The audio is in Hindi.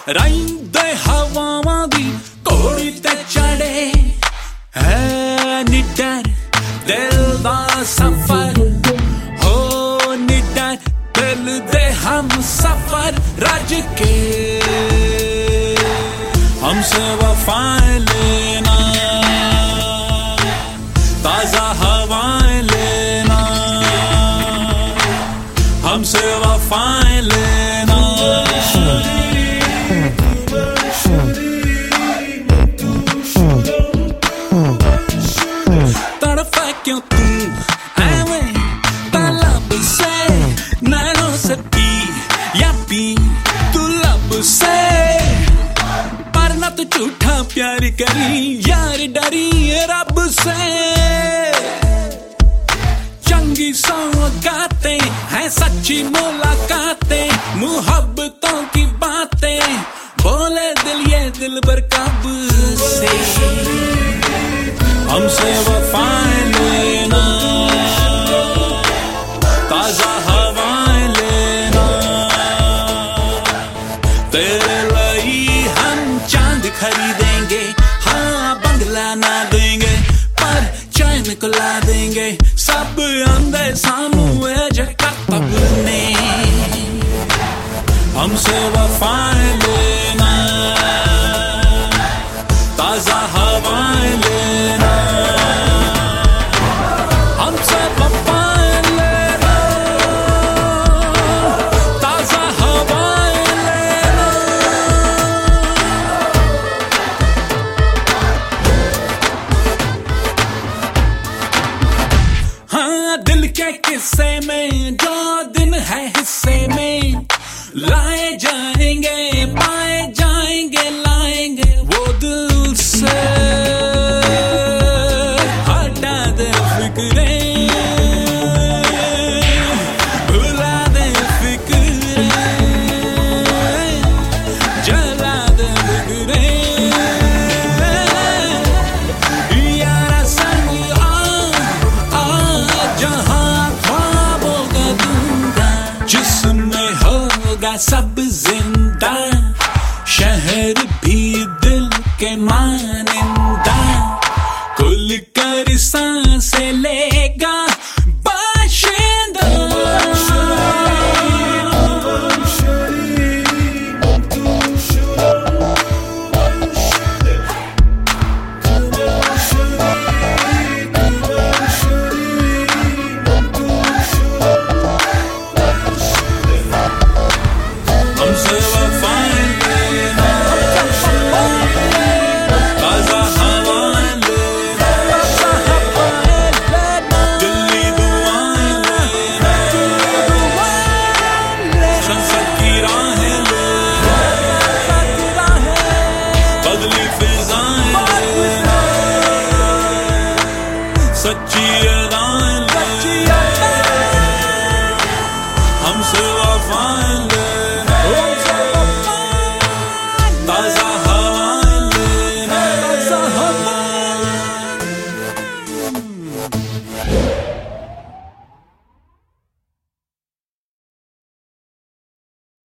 रंग हवावां दी घोड़ी ते चढ़े है निडर दिल दा सफर हो निडर दिल दे हम सफर रज के हमसे वफाएं लेना ताजा हवाएं लेना हमसे वफाएं लेना तड़फा क्यों तू एवें तलब से नैनों से पी या पी तू लब से पर ना तू झूठा प्यार करी यार डरी रब से चंगी सौगातें हैं सच्ची मुलाकातें मुहब्बतों की बातें बोले दिल ये दिल बर कब से हमसे वफाएं लेना ताजा हवाएं लेना तेरे लिए हम चांद खरीदेंगे हाँ बंगला ना देंगे पर चैन को ला देंगे सब अंधे सामूए जगत ने हमसे वफाएं लेना ताजा हवाएं लेना हमसे वफाएं लेना ताजा हवाएं लेना हाँ दिल के किस्से में जो दिन है हिस्से में लाए जाएंगे पाए जाएंगे लाएंगे वो दिल से हटा दे फिक्रें भुला दे फिक्रें जला दे फिक्रें यारा संग आ जहां ख्वाबों का दूंगा जिसमें होगा सब जिंदा शहर भी दिल के मान